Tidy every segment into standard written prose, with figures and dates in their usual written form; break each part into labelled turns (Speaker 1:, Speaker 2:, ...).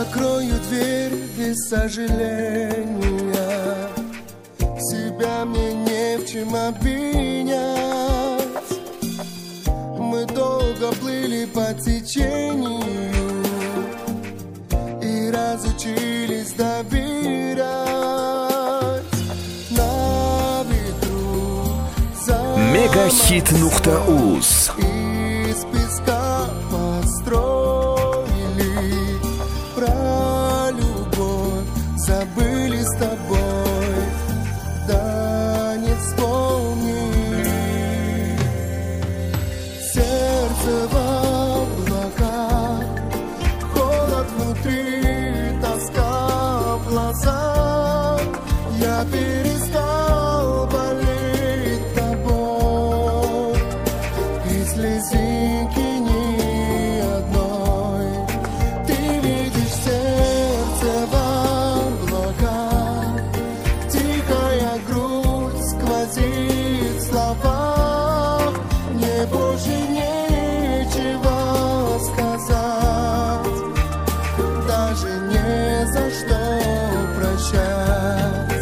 Speaker 1: Закрою дверь без сожаления, себя мне не в чем обвинять. Мы долго плыли по течению и разучились доверять. На ветру
Speaker 2: Мегахит.уз.
Speaker 1: из песка построили, про любовь забыли с тобой, да не вспомнили. Сердце в облаках, холод внутри, тоска в глазах. Я перестал болеть тобой, и слезинки ни одной. Ты видишь сердце в облаках, тихая грудь сквозит в словах. Мне больше нечего сказать, даже не за что прощать.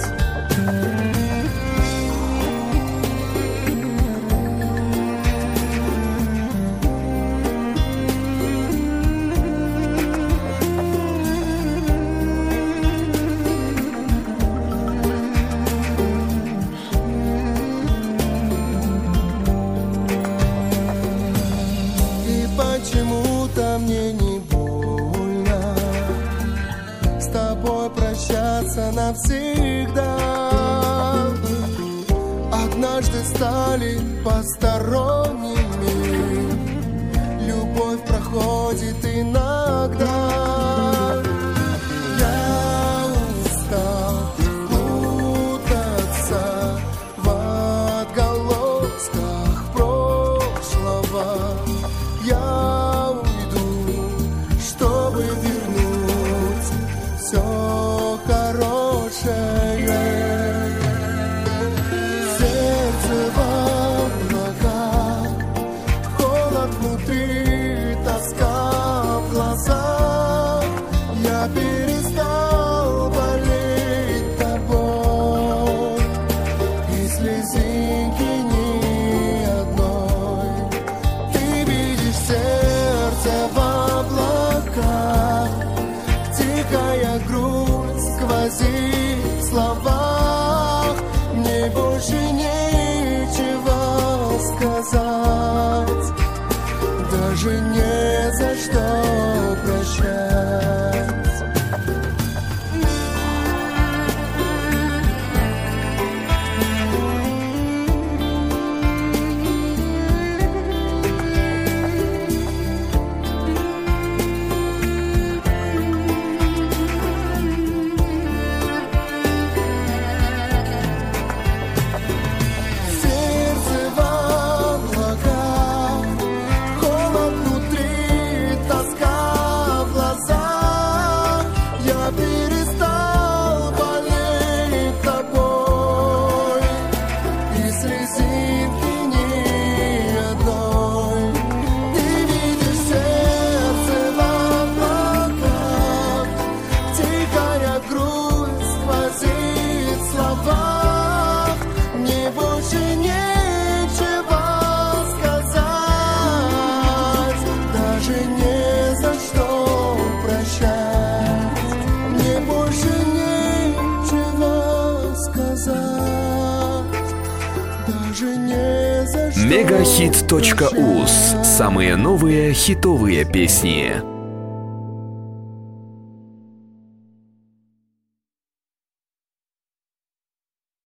Speaker 1: И почему-то мне не больно с тобой прощаться навсегда. Однажды стали посторонними, любовь проходит иногда. Я устал путаться в отголосках прошлого. Я уйду, чтобы вернуть все хорошее. Сердце в облаках, холод внутри, тоска в глазах. Я перестал болеть тобой, и слезинки ни одной. Ты видишь сердце в облаках, тихая грудь сквозит в словах. Мне больше нечего сказать, даже не за что прощать. Сердце в облаках, холод внутри, тоска в глазах. Я перестал болеть тобой, и слезинки ни одной. Ты видишь сердце в облаках, тихая грудь сквозит в словах. Мне больше нечего сказать, даже не за что прощать. Мне больше нечего сказать, даже не за что
Speaker 2: Мегахит.уз. Самые новые хитовые песни.